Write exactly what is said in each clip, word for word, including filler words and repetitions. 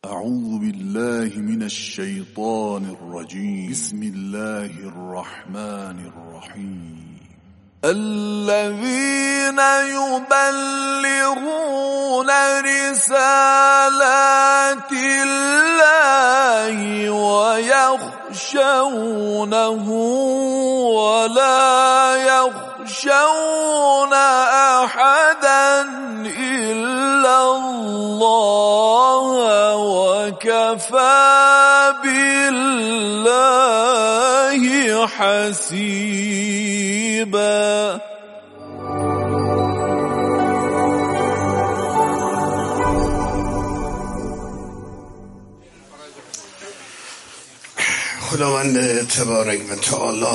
أعوذ بالله من الشيطان الرجيم. بسم الله الرحمن الرحيم. الذين يبلغون رسالات الله ويخشونه ولا يخشون أحدا إلا الله وكفى بالله حسيبا. خداوند تبارک و تعالی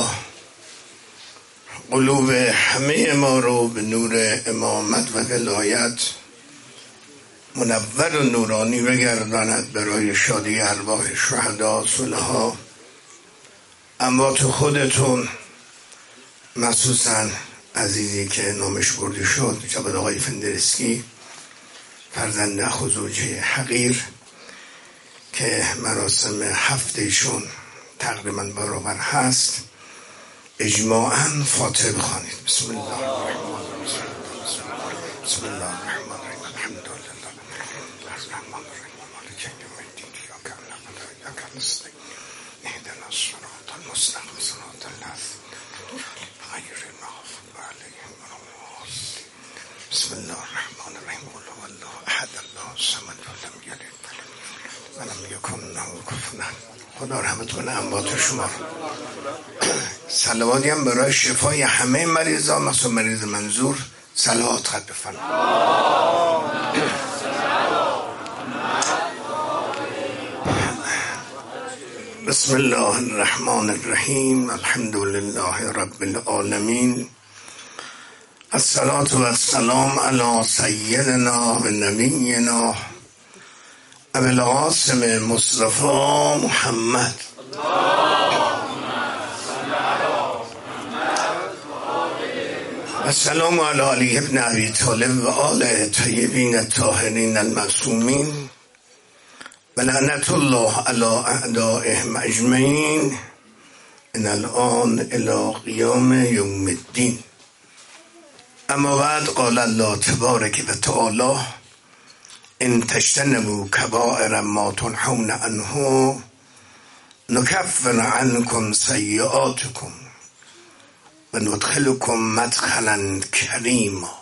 قلوب همه ما رو به نور امامت و ولایت منور و نورانی بگرداند برای شادی ارواح شهدا، صلحا، اموات خودتون، مخصوصا عزیزی که نامش برده شد، جناب آقای فندرسکی، فرزند اخ و زوجه حقیر که مراسم هفتهشون تقریبا برابر هست، اجماعاً فاتحه بخوانید. بسم الله الرحمن الرحیم. بسم الله الرحمن الرحیم. الحمد لله الرحمن الرحیم مالک یوم الدین ایاک نعبد و ایاک نستعین اهدنا الصراط المستقیم صراط الذین غیر المغضوب علیهم ولا الضالین. بسم الله الرحمن الرحیم. قل هو الله احد الله الصمد لم یلد ولم یکن له کفوا احد. خدا رحمت کنه اموات شما. صلواتی هم برای شفای همه مریضا، مثلا مریض منظور، صلوات خط بفرمایید. بسم الله الرحمن الرحیم. الحمد لله رب العالمین. الصلاة و السلام علی سیدنا و نبینا ابی القاسم مصطفی محمد. السلام علی علی ابن ابی طالب و آل طیبین الطاهرین المعصومین و لعنت الله علی اعدائهم اجمعین من الآن الی قیام یوم الدین. اما بعد، قال الله تبارک و تعالی ان تجتنبوا کبائر ما تنهون عنه نکفر عنکم سیئاتکم و ندخلکم مدخلا کریما.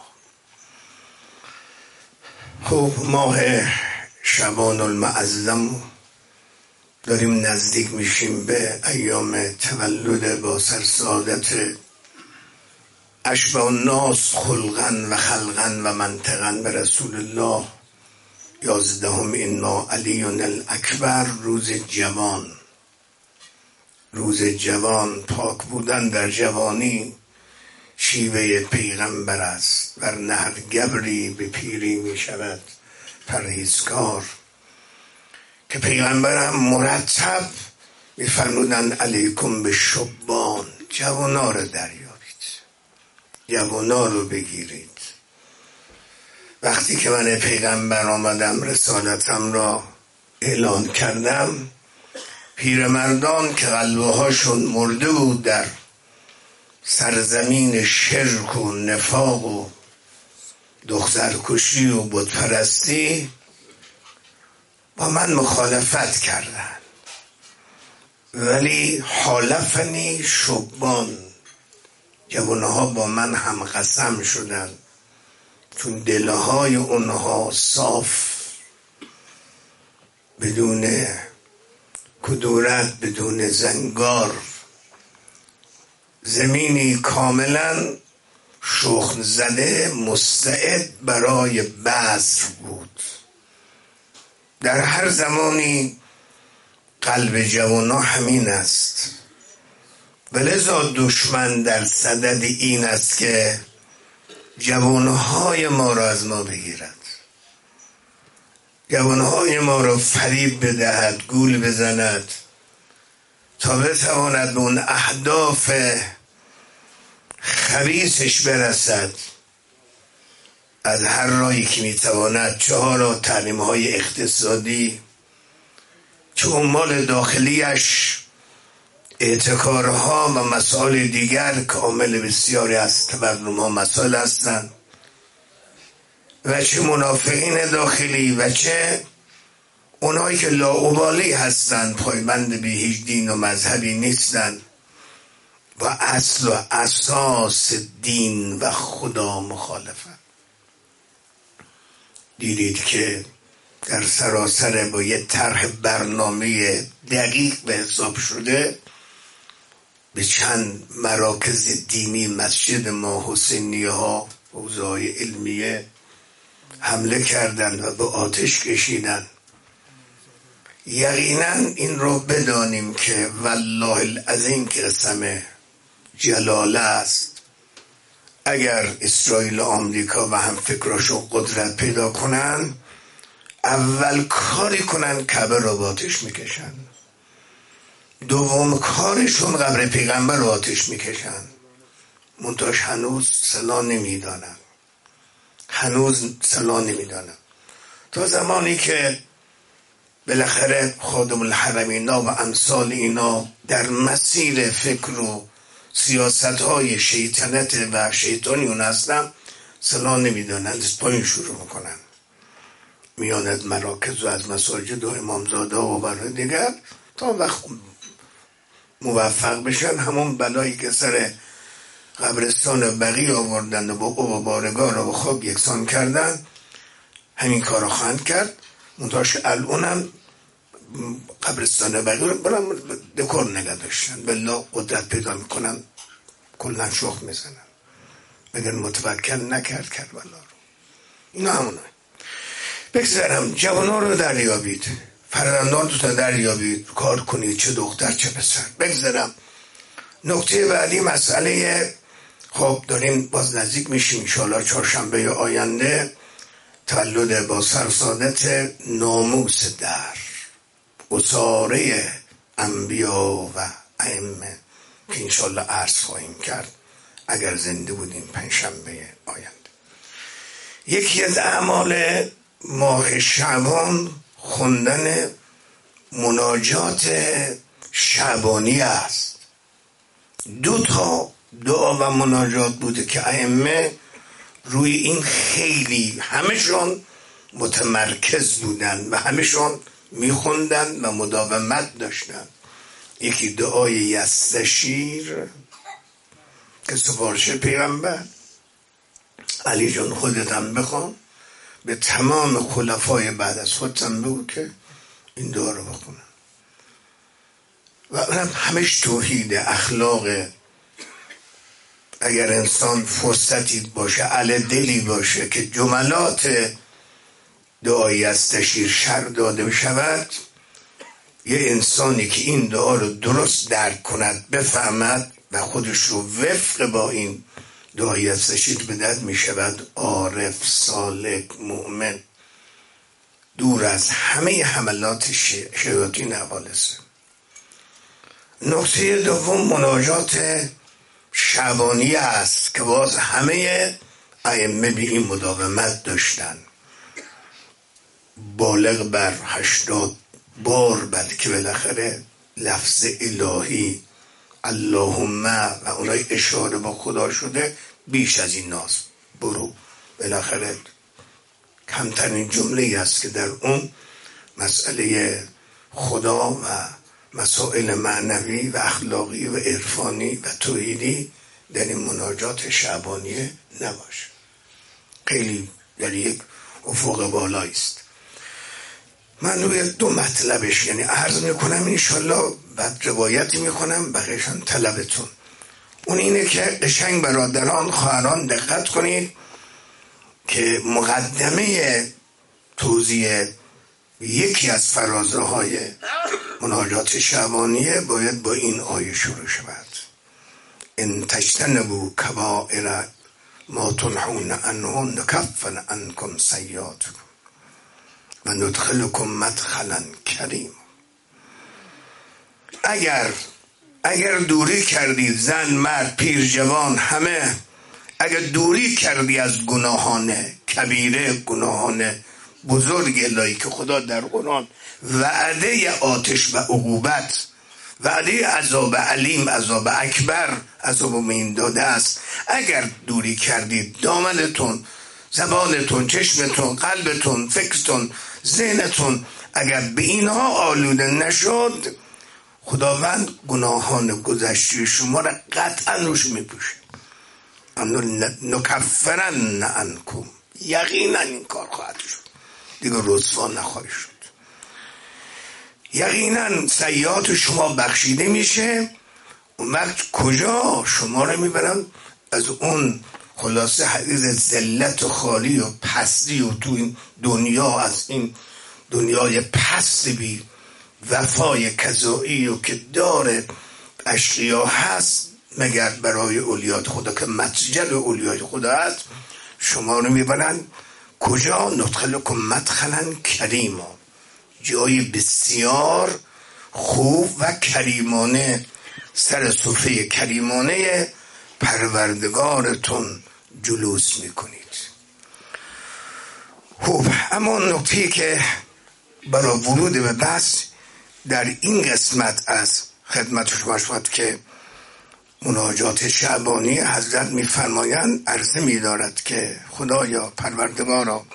خب، ماه شعبان المعظم داریم نزدیک میشیم به ایام تولد با سرسعادت اشبه الناس خلقا و خلقا و منطقا به رسول الله یازدهم اینا علی الاکبر، روز جوان. روز جوان، پاک بودن در جوانی شیوه پیغمبر است. بر نهر گبری به پیری می شود پرهیزکار، که پیغمبر هم مرتب می فرمودن علیکم به شبان، جوانا رو دریابید، جوانا رو بگیرید. وقتی که من پیغمبر آمدم رسالتم را اعلان کردم، پیرمردان که قلبهاشون مرده بود در سرزمین شرک و نفاق و دخترکشی و بتپرستی با من مخالفت کردند، ولی حالفنی شبان، جوانها با من هم قسم شدند، چون دلهای اونها صاف، بدون کدورت، بدون زنگار، زمینی کاملا شخم زده مستعد برای بذر بود. در هر زمانی قلب جوانا همین است، ولذا دشمن در صدد این است که جوانهای ما را از ما بگیرد، جوانهای ما را فریب بدهد، گول بزند، تا بتواند به اون اهداف خبیثش برسد. از هر راهی که میتواند، چهار تعلیم های اقتصادی، تو اموال داخلیش احتکارها و مسائل دیگر کامل بسیاری از تورم ها مسائل هستند و چه منافقین داخلی و چه اونایی که لاابالی هستند، پایبند به هیچ دین و مذهبی نیستند و اصل و اساس دین و خدا مخالفند. دیدید که در سراسر با یه طرح برنامه دقیق به حساب شده به چند مراکز دینی مسجد ما حسینیه ها حوزه‌های علمیه حمله کردند و به آتش کشیدند. یقینا این رو بدانیم که والله العظیم که قسم جلاله است، اگر اسرائیل و آمریکا و هم فکراشو قدرت پیدا کنن اول کاری کنن کعبه رو با آتش میکشن، دوم کارشون قبر پیغمبر رو آتش میکشن. منتاش هنوز صلاح نمیدانن، هنوز صلاح نمیدانن. تا زمانی که بالاخره خادم الحرمین و امثال اینا در مسیر فکر و سیاست های شیطنت و شیطانی اون هستن صلاح نمیدانن، از پایین شروع میکنن، میان از مراکز و از مساجد و امامزاده و برای دیگر تا وقت موفق بشن همون بلایی که سر قبرستان بقی آوردن و با او و بارگاه را به خواب یکسان کردن همین کار را خواهند کرد. منتاش الانم قبرستان بقی رو برام دکور نگه داشتن، بالله قدرت پیدا میکنن کلن شخ میزنن، بگن متوکل نکرد کربلا رو. اینا همونه. بگذارم جوانان رو دریابید، فرزندان تو تا دریابید، کار کنید، چه دختر چه پسر. بگذارم نکته بعدی مسئله، خب داریم باز نزدیک میشیم انشاءالله چهارشنبه آینده تولد با سرسادت ناموس در اساره انبیا و ائمه که انشاءالله عرض خواهیم کرد اگر زنده بودیم پنجشنبه آینده. یکی از اعمال ماه شعبان خوندن مناجات شعبانی است. دو تا دعا و مناجات بوده که ائمه روی این خیلی همشون متمرکز بودن و همشون میخوندن و مداومت داشتن. یکی دعای یستشیر که سفارش پیغمبر، علی جان خودت هم بخوان، به تمام خلفای بعد از خودتم بگو که این دعا رو بخونن. و اونم همش توحید اخلاق. اگر انسان فرصتی باشه، علی دلی باشه که جملات دعای یستشیر شرح داده بشود، یه انسانی که این دعا رو درست درک کند، بفهمد و خودش رو وفق با این دعای یستشیر بدهد، می شود عارف، سالک، مؤمن، دور از همه حملات شیاطین حوالسه. نکته دوم مناجات شعبانی است که باز همه ائمه به این مداومت داشتن، بالغ بر هشتاد بار، بلکه بالاخره لفظ الهی اللهم و اونای اشاره با خدا شده بیش از این ناز برو. بالاخره کمترین جمله است که در اون مسئله خدا و مسائل معنوی و اخلاقی و عرفانی و توحیدی در این مناجات شعبانیه نباشه. خیلی در یک افق بالایی است. من روی دو مطلبش یعنی عرض میکنم انشالله، بعد روایتی میکنم بقیه‌شان طلبتون. اون اینه که قشنگ برادران خواهران دقت کنید که مقدمه توضیح یکی از فرازه های مناجات شعبانیه باید با این آیه شروع شود: ان تجتنبوا کبائر ما تنهون عنه نکفر عنکم سیئاتکم و ندخلکم مدخلا کریم. اگر اگر دوری کردید، زن مرد پیر جوان همه، اگر دوری کردی از گناهان کبیره، گناهان بزرگ الهی که خدا در قرآن وعده آتش و عقوبت، وعده عذاب علیم، عذاب اکبر، عذاب مهین داده است. اگر دوری کردید دامنتون، زبانتون، چشمتون، قلبتون، فکرتون، ذهنتون اگر به اینها آلوده نشد، خداوند گناهان گذشته شما را قطعا روش میپوشه. نکفرن عنکم، یقینا این کار خواهد شد، دیگه رسوا نخواهی شد. یقینا سیئات شما بخشیده میشه. اون وقت کجا شما رو میبرن؟ از اون خلاصه حدیث ذلت و خالی و پستی و تو این دنیا، از این دنیای پست بی وفای کذایی و که داره اشقیا هست، مگر برای اولیات خدا که متجر اولیات خدا هست، شما رو میبرن کجا؟ ندخلکم مدخلا کریما، جای بسیار خوب و کریمانه، سر سفره کریمانه پروردگارتون جلوس میکنید. خوب، اما نکته که برای ورود به بحث در این قسمت از خدمت شما شد که مناجات شعبانی حضرت میفرمایند عرضه می‌دارد که خدایا پروردگارا،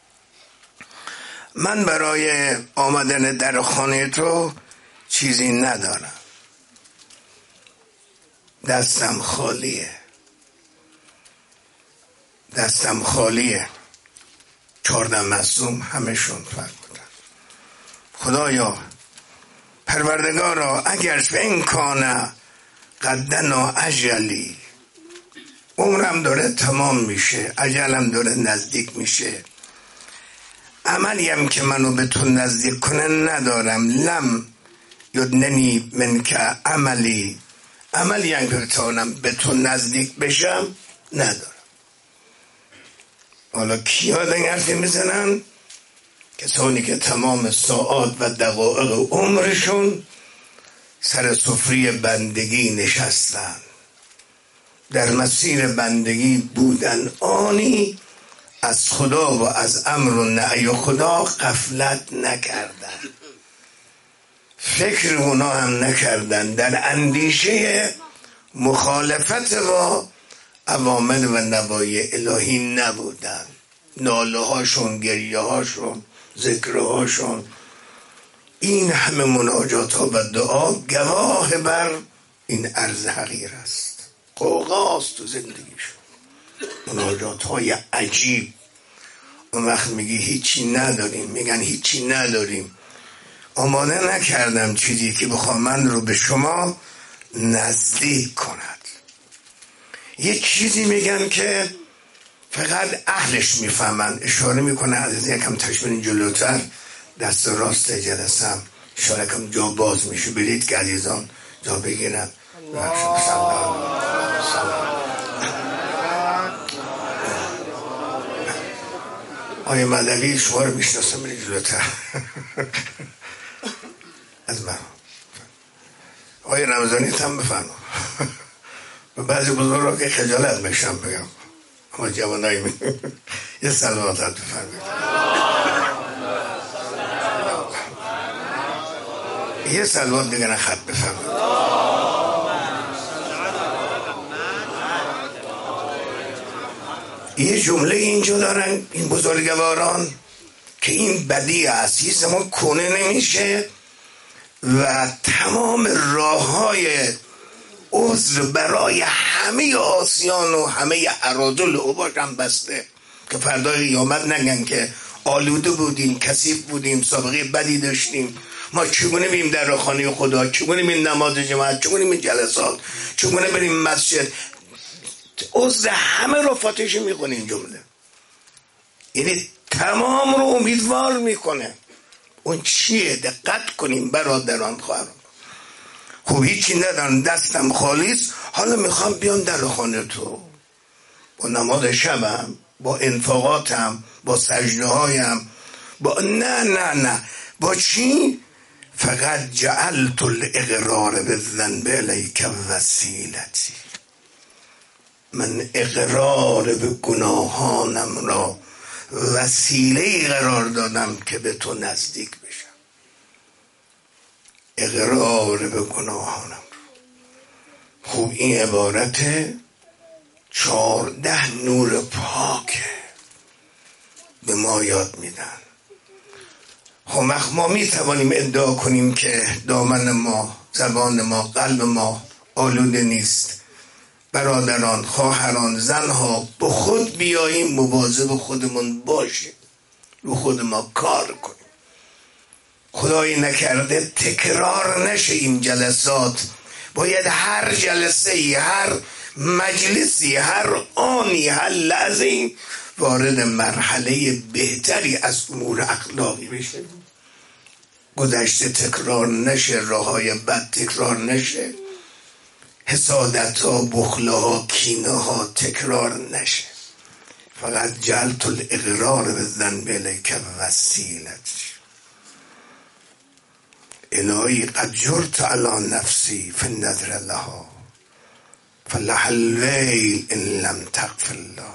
من برای آمدن در خانه تو چیزی ندارم، دستم خالیه، دستم خالیه. چهارده مظلوم همشون فرمودن خدایا پروردگارا، اگر فین کانه قدنا اجلی، عمرم داره تمام میشه، اجلم داره نزدیک میشه، عملیم که منو به تو نزدیک کنه ندارم، لم یدننی من که عملی، عملیم که بتونم به تو نزدیک بشم ندارم. حالا کیا این حرفی میزنن؟ کسانی که تمام ساعات و دقایق عمرشون سر سفره بندگی نشستن، در مسیر بندگی بودن، آنی از خدا و از امر و نهی خدا غفلت نکردن، فکر اونا هم نکردن، در اندیشه مخالفت با اوامر و نواهی الهی نبودن. ناله هاشون، گریه هاشون، ذکر هاشون، این همه مناجات ها و دعا گواه بر این عرض حقیر است، قوقاست تو زندگیشون، مناجات های عجیب. اون وقت میگی هیچی نداریم، میگن هیچی نداریم، آماده نکردم چیزی که بخوام من رو به شما نزدیک کند. یه چیزی میگن که فقط اهلش میفهمن. اشاره میکنه از یکم تشبیه جلوتر، دست راست جلسم اشاره کم جا باز میشه، برید که عزیزان جا بگیرن. آیه مدوی شما رو میشناسم، برید جلوتر. از من آیه رمضانی هم بفرما. و بعضی بزرگ را که خجالت بشم بگم، اما جوانایی می یه سلواتت بفرمید، یه سلوات دیگه خط بفرمید. یه جمله اینجا دارن این بزرگواران که این بدی است، یه زمان کنه نمیشه و تمام راه های عذر برای همه آسیان و همه اراذل و باشم بسته، که فردای قیامت نگن که آلوده بودیم، کثیف بودیم، سابقه بدی داشتیم، ما چگونه بریم در خانه خدا، چگونه بریم نماز جماعت، چگونه بریم جلسات، چگونه بریم مسجد. عذر همه رو فاتش میکنه این جمله، یعنی تمام رو امیدوار میکنه. اون چیه؟ دقت کنیم برادران خواهران. خب هیچی ندارم، دستم خالیست، حالا میخوام بیام در خانه تو با نماز شبم، با انفاقاتم، با سجده هایم، با نه نه نه با چی؟ فقط جعلت الاقرار بالذنب الیک وسیلتی، من اقرار به گناهانم را وسیله قرار دادم که به تو نزدیک بشم. اقرار به گناهانم رو. خوب این عبارت چهارده نور پاک به ما یاد میدن. خب ما می توانیم ادعا کنیم که دامن ما، زبان ما، قلب ما آلوده نیست. برادران، خواهران، زنها، به خود بیاییم مواظب خودمون باشیم، رو خود ما کار کنیم. خدایی نکرده تکرار نشه این جلسات. باید هر جلسه، هر مجلسی، هر آنی، هر لحظه وارد مرحله بهتری از امور اخلاقی بشه. گذشته تکرار نشه، راههای بد تکرار نشه، حسادت ها، بخل ها، کینه ها تکرار نشه. فقط جلت الاقرار به ذنب الیک وسیلت. الهی قد جرت علی نفسی فی النذر لها فلها الویل ان لم تغفر الله.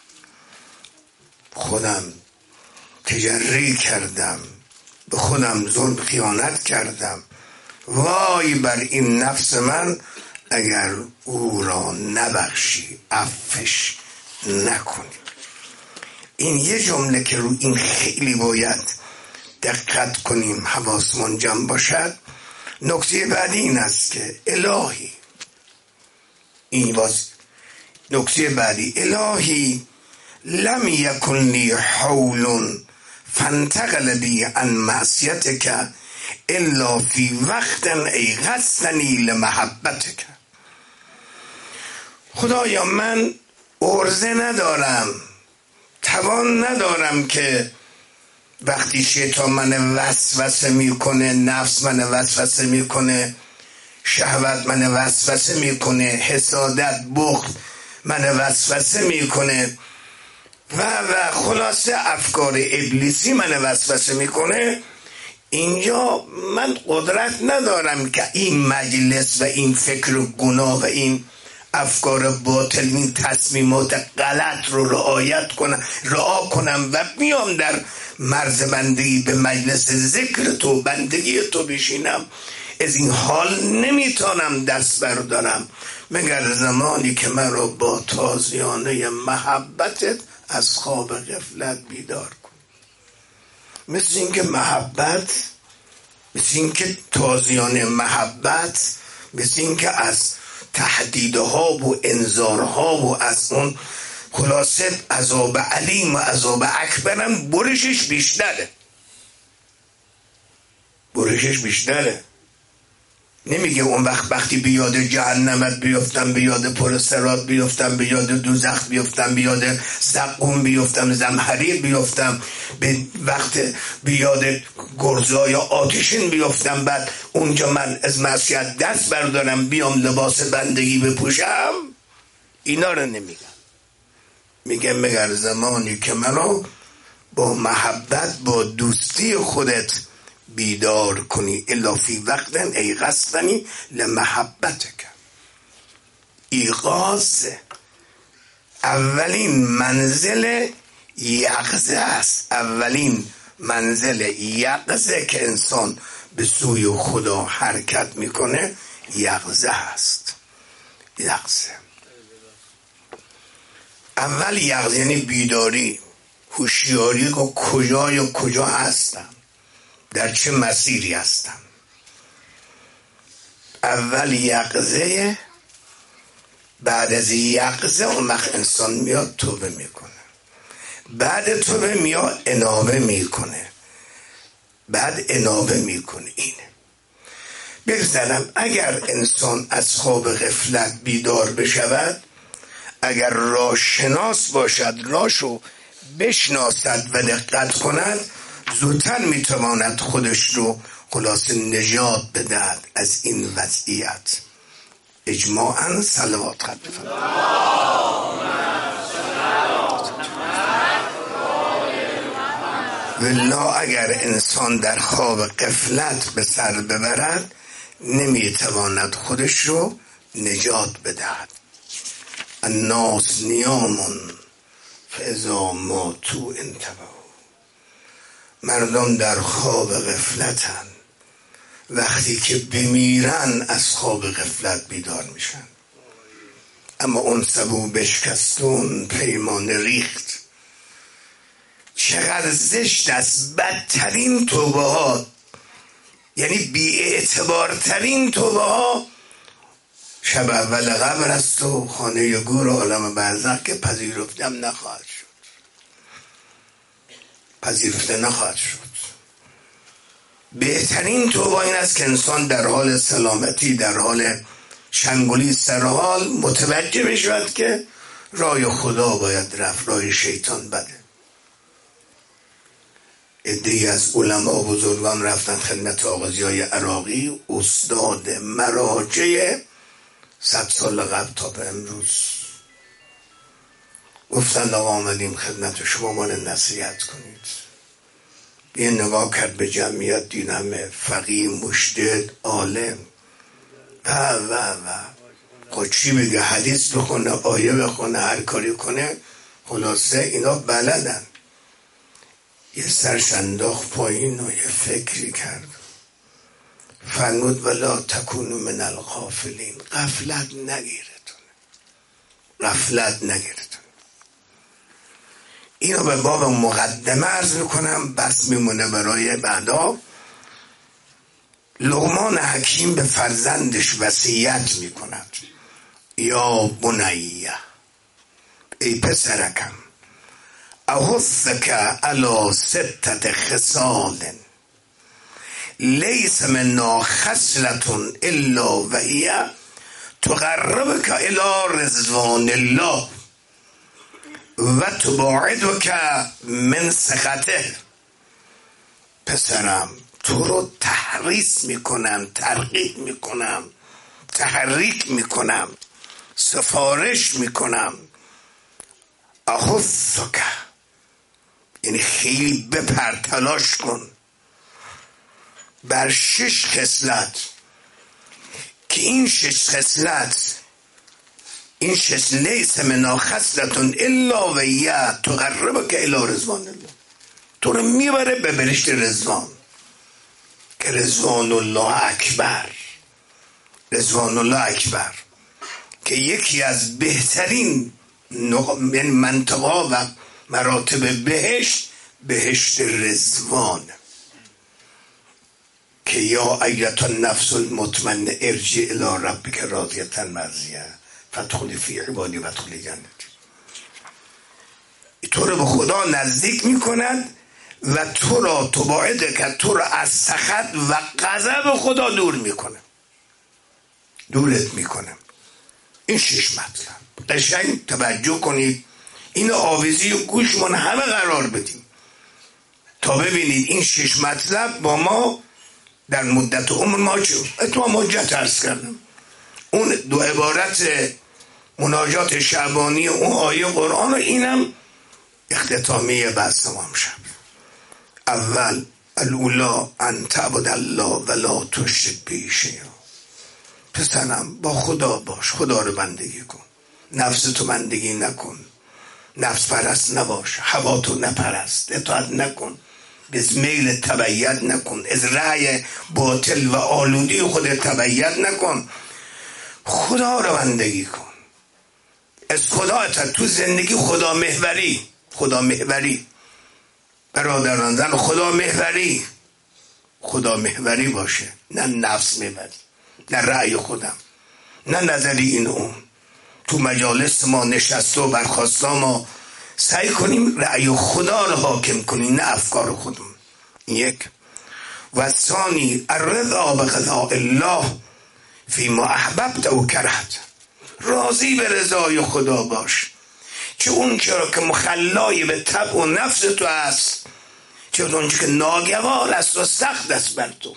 خودم تجری کردم، به خودم ظلم خیانت کردم. وای بر این نفس من اگر او را نبخشی، عفش نکنی. این یه جمله که رو این خیلی باید دقت کنیم، حواسمون جمع باشد. نکته بعدی این است که الهی، این باز نکته بعدی، الهی لم یکن لی حول فانتقل بی عن معصیتک الا فی وقت ایقظتنی لمحبتک. خدایا من عرضه ندارم، توان ندارم که وقتی شیطان من وسوسه میکنه، نفس من وسوسه میکنه، شهوت من وسوسه میکنه، حسادت، بخل من وسوسه میکنه و و خلاصه افکار ابلیسی من وسوسه میکنه، اینجا من قدرت ندارم که این مجلس و این فکر گناه و این افکار باطل، این تصمیمات غلط رو رعایت کنم رعا کنم و بیام در مرز بندگی به مجلس ذکر تو، بندگی تو بشینم. از این حال نمیتونم دست بردارم مگر زمانی که من رو با تازیانه محبتت از خواب غفلت بیدار کن. مثل این که محبت، مثل این که تازیانه محبت، مثل این که از تهدیدها و انذارها و از اون خلاصه عذاب علیم و عذاب اکبرم برشش بیشتره، برشش بیشتره. نمیگه اون وقت وقتی بیاد جهنمت بیفتم، بیاد پرسترات بیفتم، بیاد دوزخ بیفتم، بیاد زقوم بیفتم، زمهریر بیفتم، به وقت بیاد گرزای آتشین بیفتم، بعد اونجا من از معصیت دست بردارم بیام لباس بندگی بپوشم. اینا رو نمیگم. میگه مگر زمانی که منو با محبت، با دوستی خودت بیدار کنی. الا فی وقت ایقظتنی لمحبتک. ایقاظ اولین منزل یقظه است، اولین منزل یقظه که انسان به سوی خدا حرکت میکنه یقظه است. یقظه اول یقظه یعنی بیداری، هوشیاری که کجا یا کجا هستم، در چه مسیری هستم. اول یقظه، بعد از یقظه اون وقت انسان میاد توبه میکنه، بعد توبه میاد انابه میکنه، بعد انابه میکنه. اینه بگذارم اگر انسان از خواب غفلت بیدار بشود، اگر راه شناس باشد، راهشو بشناسد و دقت کند، زودتر میتواند خودش رو خلاص نجات بدهد از این وضعیت. اجماعاً صلوات خط والله اگر انسان در خواب غفلت به سر ببرد نمیتواند خودش رو نجات بدهد. الناس نیامون فاذا ماتوا انتبهوا. مردم در خواب غفلتن، وقتی که بمیرن از خواب غفلت بیدار میشن. اما اون سبو بشکستون پیمان ریخت. چقدر زشت است. بدترین توبه ها، یعنی بی‌اعتبارترین توبه ها شب اول قبر است و خانه گور عالم برزخ که پذیرفتم نخواهد شد، پذیرفته نخواهد شد. بهترین توبه این است که انسان در حال سلامتی، در حال شنگولی سرحال متوجه بشود که راه خدا باید رفت، راه شیطان بده. عده‌ای از علما بزرگان رفتن خدمت آقا ضیای عراقی، استاد مراجع صد سال قبل تا به امروز. گفتن آقا آمدیم خدمت شما، ما نصیحت کنید. یه نگاه کرد به جمعیت، دید همه فقیه، مجتهد، عالم و و و خود چی بگه، حدیث بخونه، آیه بخونه، هر کاری کنه، خلاصه اینا بلدن. یه سرش انداخت پایین و یه فکری کرد، فرمود ولا تکونوا من الغافلین. غفلت نگیرتون، غفلت نگیرتون. اینو به باب مقدمه عرض میکنم، بس میمونه برای بعدا. لقمان حکیم به فرزندش وصیت میکند، یا بنیه، ای پسرکم، احثک علی ستة خصال لیس منا خصلة الا وهی تقربک الی رضوان الله و تباعدک من سخطه. پسرم، تو رو تحریص میکنم، ترغیب میکنم، تحریک میکنم، سفارش میکنم. احثک یعنی خیلی بپر، تلاش کن بر شش خصلت، که این شش خصلت، این شش لیس منا خصلة الا وهی تقربک الی رضوان الله، تو رو میبره به بهشت رضوان. که رضوان الله اکبر، رضوان الله اکبر، که یکی از بهترین منطقه و مراتب بهشت، بهشت رضوان. که یا ایتها النفس المطمئنه ارجعی الی ربک راضیة مرضیه فادخلی فی عبادی وادخلی جنتی. تو رو به خدا نزدیک میکند و تو را تباعد، که تو را از سخط و غضب خدا دور میکنه، دورت میکنه. این شش مطلب قشنگ توجه کنید، این آویزی و گوشمون همه قرار بدیم تا ببینید این شش مطلب با ما در مدت عمر ما چه اتمام حجت عرض کردم. اون دو عبارت مناجات شعبانی، اون آیه قرآن، و اینم اختتامیه بحث تمام شد. اول الاولا ان تعبد الله ولا تشرک به شیئا. پسرم با خدا باش، خدا رو بندگی کن، نفس تو بندگی نکن، نفس پرست نباش، هوا تو نپرست، اطاعت نکن، از میل تبعیت نکن، از رأی باطل و آلودی خود تبعیت نکن، خدا رو بندگی کن. از خدا تو زندگی خدا محوری، خدا محوری برادران زن، خدا محوری، خدا محوری باشه، نه نفس محوری، نه رأی خودم، نه نظری این اون. تو مجالس ما نشسته و برخواسته ما سعی کنیم رأی خدا رو حاکم کنیم، نه افکار خودم. یک. و ثانی الرضا بقضاء الله فیما احببت و کرهت. راضی به رضای خدا باش، چه اون چرا که مخلای به طبع و نفس تو است، چه اون که ناگوار است و سخت است بر تو.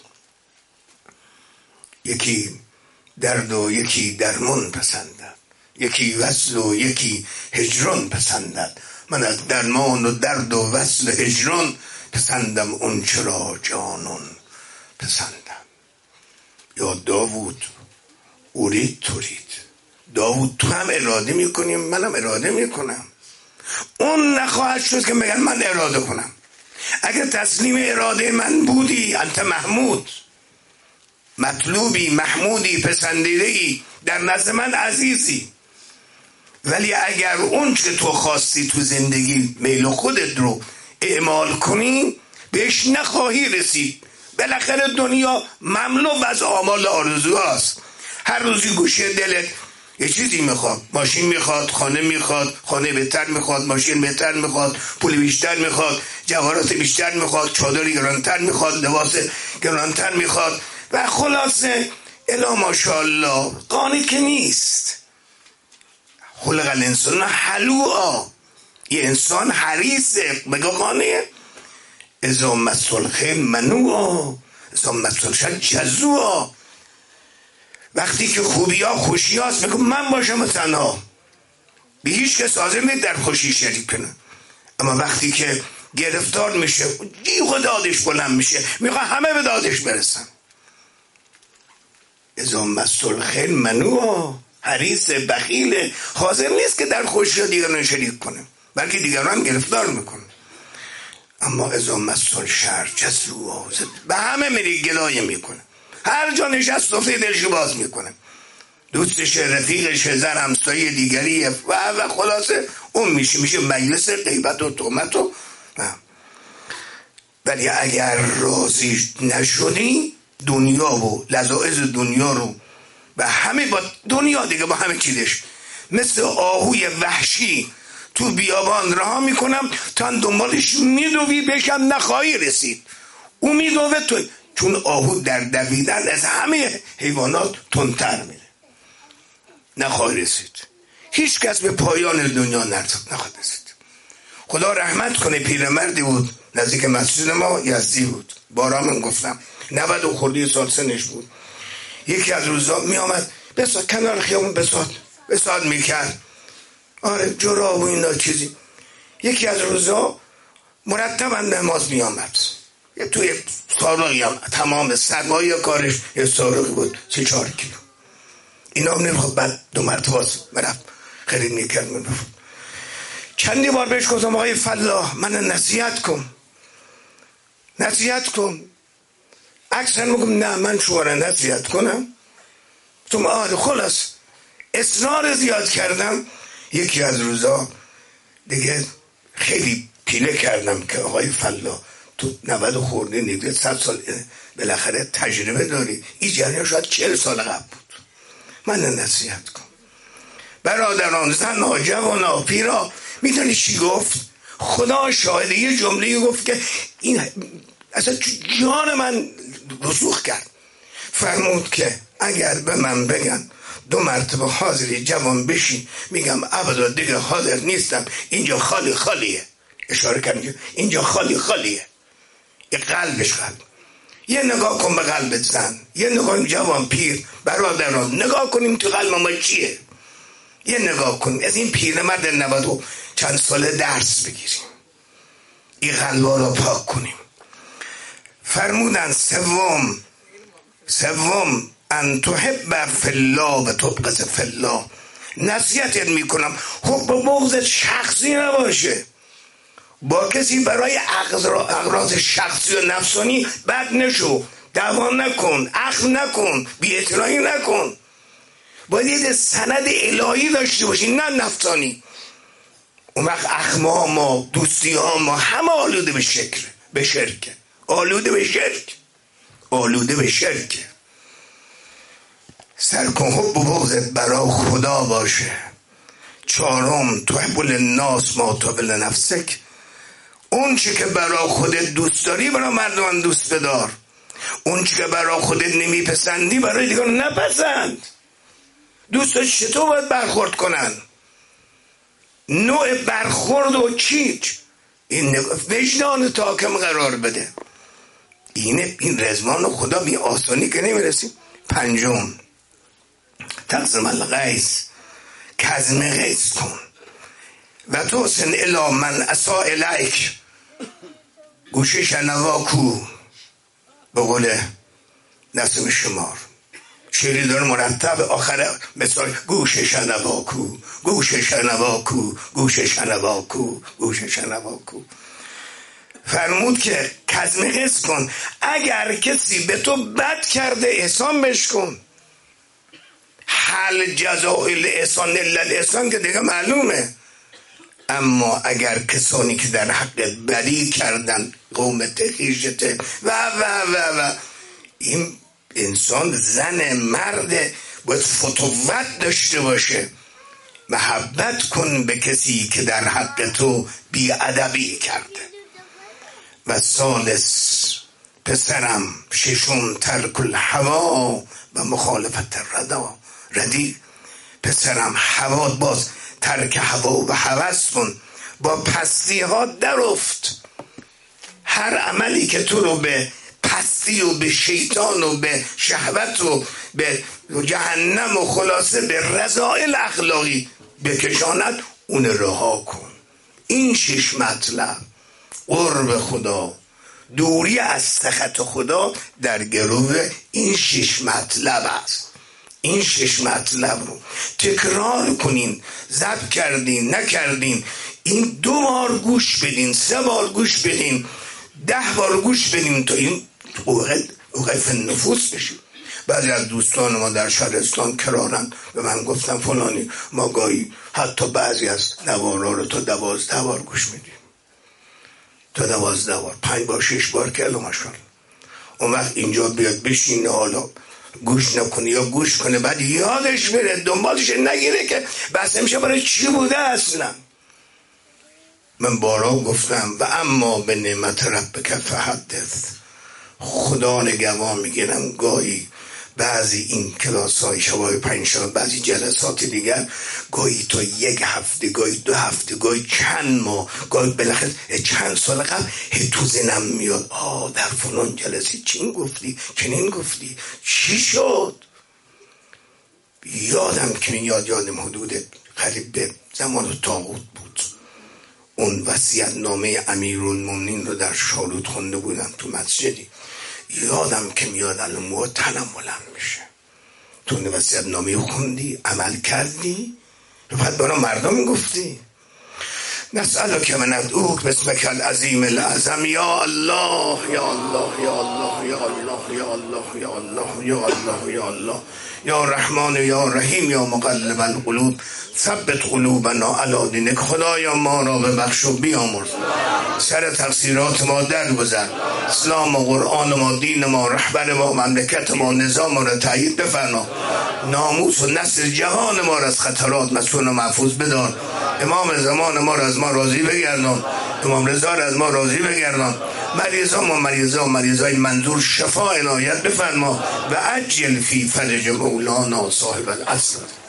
یکی درد و یکی درمون پسندد، یکی وصل و یکی هجران پسندد. من از درمان و درد و وصل و هجران پسندم اون چرا جانون پسندم. یا داوود اورید تورید. داوود تو هم اراده میکنیم، منم اراده میکنم، اون نخواهد شد که بگن من اراده کنم. اگر تسلیم اراده من بودی انت محمود، مطلوبی، محمودی، پسندیده‌ای، در نزد من عزیزی. ولی اگر اون که تو خواستی تو زندگی میل خودت رو اعمال کنی بهش نخواهی رسید. بالاخره دنیا مملو از آمال آرزوهاست. هر روزی گوشه دلت یه چیزی میخواد، ماشین میخواد، خانه میخواد، خانه بهتر میخواد، ماشین بهتر میخواد، پول بیشتر میخواد، جواهرات بیشتر میخواد، چادر گرانتر میخواد، لباس گرانتر میخواد و خلاصه الا ماشاءالله قانع که نیست. خلق الانسان حلوعا، یه انسان حریصه. بگو قانعه اذا مس الخیر منوعا اذا مس الشر جزوعا. وقتی که خوبی ها خوشی هاست میگم من باشم تنها، به هیچ کس حاضر نیست در خوشی شریک کنه. اما وقتی که گرفتار میشه جیغ دادش بلند میشه میخواه همه به دادش برسن. اذا مس الخیر منوعا، حریص، بخیل، حاضر نیست که در خوشی ها دیگران شریک کنه بلکه دیگران گرفتار میکنه. اما اذا مس الشر جزوعا، به همه میری گلایه میکنه، هر جا نشست صفحه دلشو باز میکنه، دوستش، رفیقش، زن، همسایه دیگری و و خلاصه اون میشه میشه مجلس غیبت و تهمت و. ولی اگر راضی نشدی دنیا و لذاذ دنیا رو و همه با دنیا دیگه با همه چیزش مثل آهوی وحشی تو بیابان راه میکنم تا دنبالش میدوی بشم نخواهی رسید. او میدوه تو، چون آهو در دویدن از همه حیوانات تندتر میره، نخواهی رسید. هیچ کس به پایان دنیا نخواهد رسید. خدا رحمت کنه پیرمردی بود نزدیک مسجد ما، یزدی بود، بارامون گفتم نود و خردی سال سنش بود. یکی از روزا می آمد بساد کنار خیابون بساد بساد میکرد، آره جراب و اینا چیزی. یکی از روزا مرتبا نماز می آمد، یه توی سارقی هم تمام سرمایه کارش یه سارقی بود سه چهار کیلو. اینا هم نمیخواد. بعد دو مرتبه مرفت خرید میکرد. من بفرد چندی بار بهش گفتم آقای فلاح من نصیحت کن نصیحت کن. اکثر میگم نه من شما را نصیحت کنم تو آره خلاص اصرار زیاد کردم. یکی از روزا دیگه خیلی پیله کردم که آقای فلاح تو نود خورده نیده صد سال بالاخره تجربه داری، این جریان شاید چهل سال قبل بود، من نصیحت کن. برادران، زنها، جوانا، پیرا، میدونی چی گفت؟ خدا شاهده یه جمله گفت که این اصلا جان من رسوخ کرد. فرمود که اگر به من بگن دو مرتبه حاضری جوان بشی، میگم ابدا دیگه حاضر نیستم، اینجا خالی خالیه. اشاره کردم اینجا خالی خالیه. یه قلبش قلب. یه نگاه کن به قلبت زن، یه نگاه جوان پیر برادران، نگاه کنیم تو قلب ما چیه. یه نگاه کن از این پیرمرد نود و چند ساله درس بگیریم، این قلبا رو پاک کنیم. فرمودن سوم سوم ان تحب فی الله و تبغض فی الله. نصیحتت میکنم حب و بغض شخصی نباشه، با کسی برای اغراض شخصی و نفسانی بد نشو، دعوا نکن، اخم نکن، بی‌اعتنایی نکن. باید یه سند الهی داشته باشی نه نفسانی. اون وقت اخم ها ما، دوستی ها ما همه آلوده به شکر به شرکه، آلوده به شرک آلوده به شرکه. سرکن حب و بغضت برای خدا باشه. چهارم تحب للناس ما تحب لنفسک. اون چی که برای خودت دوست داری برای مردم دوست بدار، اون چی که برای خودت نمیپسندی برای دیگران نپسند. دوستاش چطور باید برخورد کنن، نوع برخورد و چیچ این وجدان تاکم قرار بده. اینه این رزوان خدا بی آسانی که نمیرسیم. پنجم تقسیم الغیث، کظم غیظ کن و توسن الی من اساء الیک. گوشه شنوا کو به قول نسیم شمار، شعری داره مرتب آخر مثال گوش شنوا کو، گوش شنوا کو، گوش شنوا کو، گوش شنوا کو. فرمود که کظم قسط کن، اگر کسی به تو بد کرده احسان بهش کن. حل جزاء الاحسان الا الاحسان که دیگه معلومه. اما اگر کسانی که در حق بدی کردن، قومت خیشته و و و و این انسان زن مرد باید فتوت داشته باشه. محبت کن به کسی که در حق تو بیادبی کرده. و ثالث پسرم ششم ترک الهوا و مخالفت الردا. ردی پسرم هوا، باز ترک هوا و هوس کن، با پستی ها در افت. هر عملی که تو رو به پستی و به شیطان و به شهوت و به جهنم و خلاصه به رذائل اخلاقی بکشاند اون رها کن. این شش مطلب قرب خدا، دوری از سخط خدا در گروه این شش مطلب است. این شش مطلب رو تکرار کنین. ضبط کردین نکردین، این دو بار گوش بدین، سه بار گوش بدین، ده بار گوش بدین تا این اوقف نفوس بشید. بعضی از دوستان ما در شهرستان کرارن به من گفتن فلانی ما گاهی حتی بعضی از نوارا رو تا دوازده بار گوش میدیم، تا دوازده بار، پنج بار شش بار که الا ماشاءالله. اون وقت اینجا بیاد بشینه حالا گوش نکنه یا گوش کنه بعد یادش بره دنبالش نگیره که بس میشه برای چی بوده اصلا. من بارا گفتم و اما به نعمت ربک فحدث. خدا نگواه میگیرم گاهی بعضی این کلاس های شبای پنجشنبه، بعضی جلسات دیگر گاهی تا یک هفته، گاهی دو هفته، گاهی چند ماه، گاهی بالاخره چند سال قبل تو ذهنم میاد آه در فلان جلسه چین گفتی، چنین گفتی، چی شد؟ یادم که یاد یادم حدود قریب به زمان طاغوت بود. اون وصیت نامه امیرالمومنین رو در شالود خونده بودم تو مسجدی. یادم که میاد الان مو تنم بلند میشه. تو اون وصیت نامه خوندی، عمل کردی، بعد برای مردم میگفتی نسألک من ادعوک باسمک العظیم الاعظم. یا الله یا الله یا الله یا الله یا الله یا الله یا الله یا الله یا رحمان یا رحیم یا مقلب القلوب ثبت قلوبنا علی دینک. خدایا ما را ببخش و بیامرز، سر تقصیرات ما درگذر، اسلام و قرآن ما، دین ما، رهبر ما، مملکت ما، نظام ما را تأیید بفرما. ناموس و نسل جهان ما را از خطرات مسون و محفوظ بدار. امام زمان ما را از ما راضی بگردان، امام رضا را از ما راضی بگردان. مریضان و مریضان و مریضای منظور شفا عنایت بفرما و عجل فی فرج مولانا صاحب العصر.